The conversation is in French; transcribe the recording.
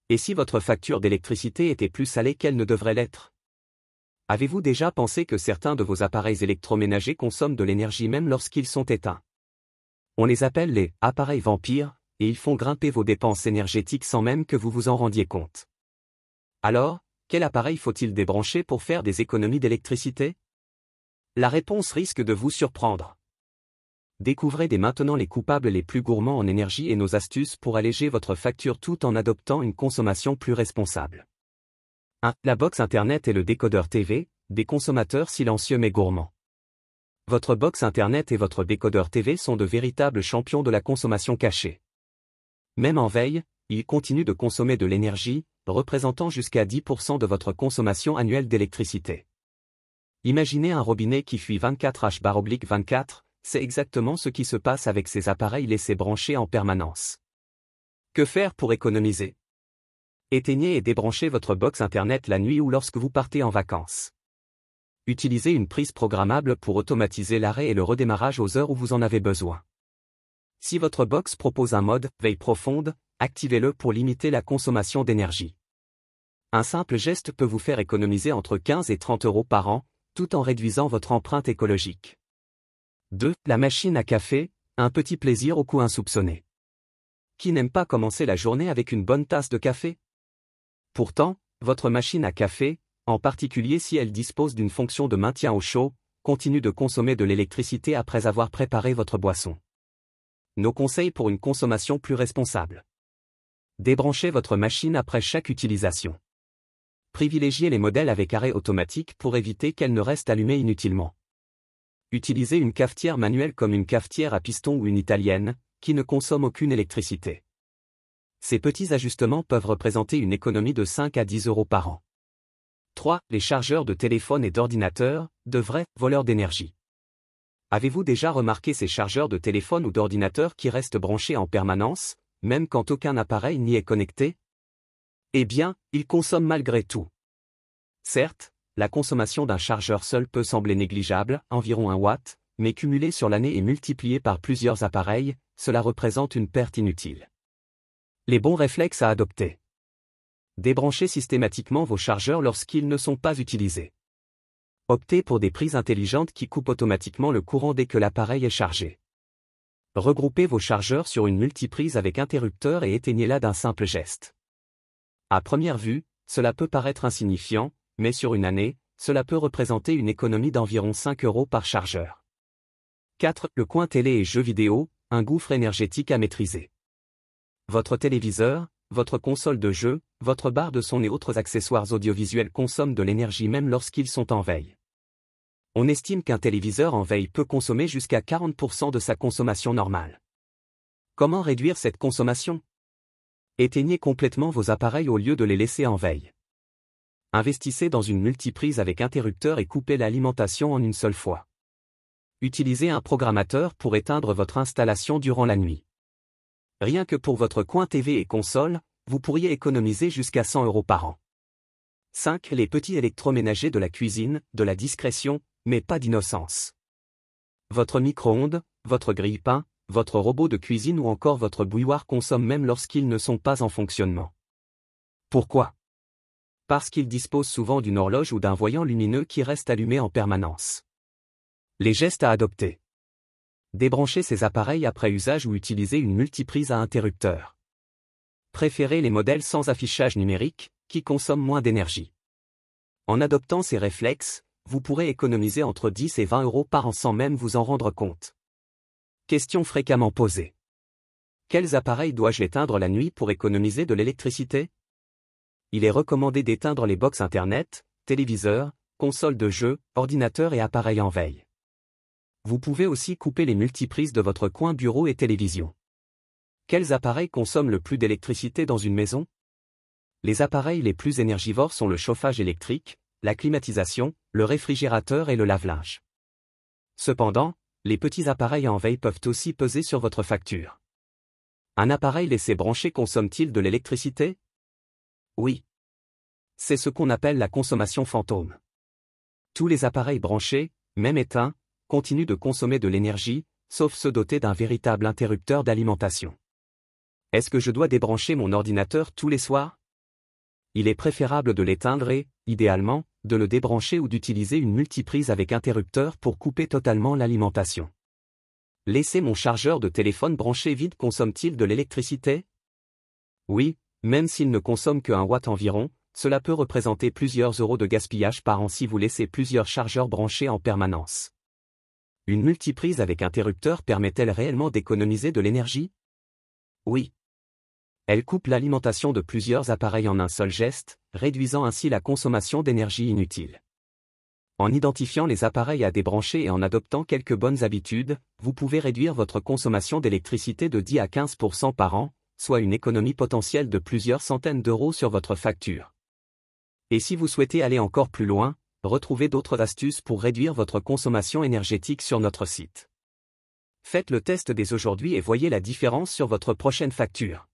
Et si votre facture d'électricité était plus salée qu'elle ne devrait l'être? Avez-vous déjà pensé que certains de vos appareils électroménagers consomment de l'énergie même lorsqu'ils sont éteints? On les appelle les « appareils vampires » et ils font grimper vos dépenses énergétiques sans même que vous vous en rendiez compte. Alors, quel appareil faut-il débrancher pour faire des économies d'électricité? La réponse risque de vous surprendre. Découvrez dès maintenant les coupables les plus gourmands en énergie et nos astuces pour alléger votre facture tout en adoptant une consommation plus responsable. 1. La box Internet et le décodeur TV, des consommateurs silencieux mais gourmands. Votre box Internet et votre décodeur TV sont de véritables champions de la consommation cachée. Même en veille, ils continuent de consommer de l'énergie, représentant jusqu'à 10% de votre consommation annuelle d'électricité. Imaginez un robinet qui fuit 24h/24, c'est exactement ce qui se passe avec ces appareils laissés branchés en permanence. Que faire pour économiser? Éteignez et débranchez votre box Internet la nuit ou lorsque vous partez en vacances. Utilisez une prise programmable pour automatiser l'arrêt et le redémarrage aux heures où vous en avez besoin. Si votre box propose un mode « veille profonde », activez-le pour limiter la consommation d'énergie. Un simple geste peut vous faire économiser entre 15 et 30 € par an, tout en réduisant votre empreinte écologique. 2. La machine à café, un petit plaisir au coût insoupçonné. Qui n'aime pas commencer la journée avec une bonne tasse de café? Pourtant, votre machine à café, en particulier si elle dispose d'une fonction de maintien au chaud, continue de consommer de l'électricité après avoir préparé votre boisson. Nos conseils pour une consommation plus responsable. Débranchez votre machine après chaque utilisation. Privilégiez les modèles avec arrêt automatique pour éviter qu'elle ne reste allumée inutilement. Utilisez une cafetière manuelle comme une cafetière à piston ou une italienne, qui ne consomme aucune électricité. Ces petits ajustements peuvent représenter une économie de 5 à 10 € par an. 3. Les chargeurs de téléphone et d'ordinateur, de vrais voleurs d'énergie. Avez-vous déjà remarqué ces chargeurs de téléphone ou d'ordinateur qui restent branchés en permanence, même quand aucun appareil n'y est connecté? Eh bien, ils consomment malgré tout. Certes, la consommation d'un chargeur seul peut sembler négligeable, environ 1 watt, mais cumulée sur l'année et multipliée par plusieurs appareils, cela représente une perte inutile. Les bons réflexes à adopter. Débranchez systématiquement vos chargeurs lorsqu'ils ne sont pas utilisés. Optez pour des prises intelligentes qui coupent automatiquement le courant dès que l'appareil est chargé. Regroupez vos chargeurs sur une multiprise avec interrupteur et éteignez-la d'un simple geste. À première vue, cela peut paraître insignifiant, mais sur une année, cela peut représenter une économie d'environ 5 € par chargeur. 4. Le coin télé et jeux vidéo, un gouffre énergétique à maîtriser. Votre téléviseur, votre console de jeu, votre barre de son et autres accessoires audiovisuels consomment de l'énergie même lorsqu'ils sont en veille. On estime qu'un téléviseur en veille peut consommer jusqu'à 40% de sa consommation normale. Comment réduire cette consommation? Éteignez complètement vos appareils au lieu de les laisser en veille. Investissez dans une multiprise avec interrupteur et coupez l'alimentation en une seule fois. Utilisez un programmateur pour éteindre votre installation durant la nuit. Rien que pour votre coin TV et console, vous pourriez économiser jusqu'à 100 € par an. 5. Les petits électroménagers de la cuisine, de la discrétion, mais pas d'innocence. Votre micro-ondes, votre grille-pain, votre robot de cuisine ou encore votre bouilloire consomment même lorsqu'ils ne sont pas en fonctionnement. Pourquoi? Parce qu'ils disposent souvent d'une horloge ou d'un voyant lumineux qui reste allumé en permanence. Les gestes à adopter. Débranchez ces appareils après usage ou utilisez une multiprise à interrupteur. Préférez les modèles sans affichage numérique, qui consomment moins d'énergie. En adoptant ces réflexes, vous pourrez économiser entre 10 et 20 € par an sans même vous en rendre compte. Question fréquemment posée. Quels appareils dois-je éteindre la nuit pour économiser de l'électricité? Il est recommandé d'éteindre les box Internet, téléviseurs, consoles de jeux, ordinateurs et appareils en veille. Vous pouvez aussi couper les multiprises de votre coin bureau et télévision. Quels appareils consomment le plus d'électricité dans une maison? Les appareils les plus énergivores sont le chauffage électrique, la climatisation, le réfrigérateur et le lave-linge. Cependant, les petits appareils en veille peuvent aussi peser sur votre facture. Un appareil laissé branché consomme-t-il de l'électricité? Oui. C'est ce qu'on appelle la consommation fantôme. Tous les appareils branchés, même éteints, continuent de consommer de l'énergie, sauf ceux dotés d'un véritable interrupteur d'alimentation. Est-ce que je dois débrancher mon ordinateur tous les soirs? Il est préférable de l'éteindre et, idéalement, de le débrancher ou d'utiliser une multiprise avec interrupteur pour couper totalement l'alimentation. Laisser mon chargeur de téléphone branché vide consomme-t-il de l'électricité? Oui, même s'il ne consomme que 1 watt environ, cela peut représenter plusieurs euros de gaspillage par an si vous laissez plusieurs chargeurs branchés en permanence. Une multiprise avec interrupteur permet-elle réellement d'économiser de l'énergie? Oui. Elle coupe l'alimentation de plusieurs appareils en un seul geste, réduisant ainsi la consommation d'énergie inutile. En identifiant les appareils à débrancher et en adoptant quelques bonnes habitudes, vous pouvez réduire votre consommation d'électricité de 10 à 15% par an, soit une économie potentielle de plusieurs centaines d'euros sur votre facture. Et si vous souhaitez aller encore plus loin, retrouvez d'autres astuces pour réduire votre consommation énergétique sur notre site. Faites le test dès aujourd'hui et voyez la différence sur votre prochaine facture.